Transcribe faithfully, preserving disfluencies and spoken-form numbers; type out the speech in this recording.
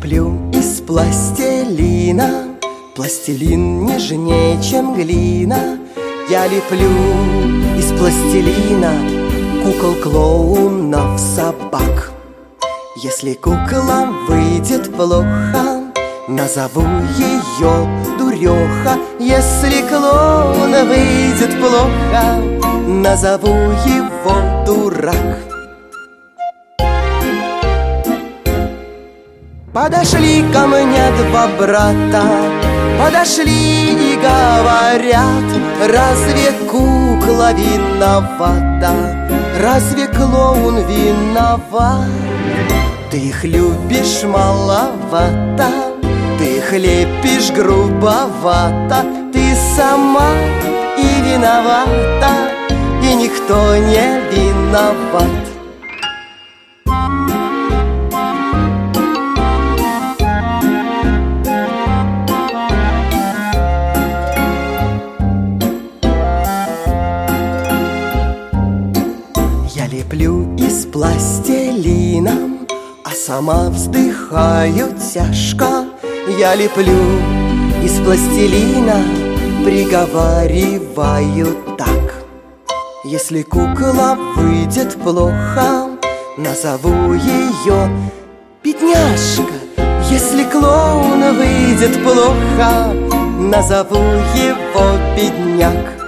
леплю из пластилина. Пластилин нежнее, чем глина. Я леплю из пластилина кукол, клоунов, собак. Если кукла выйдет плохо, назову ее дуреха. Если клоун выйдет плохо, назову его дурак. Подошли ко мне два брата, подошли и говорят: разве кукла виновата? Разве клоун виноват? Ты их любишь маловато, ты их лепишь грубовато. Ты сама и виновата, и никто не виноват. Я леплю из пластилина, а сама вздыхаю тяжко. Я леплю из пластилина, приговариваю так: если кукла выйдет плохо, назову ее бедняжка. Если клоун выйдет плохо, назову его бедняк.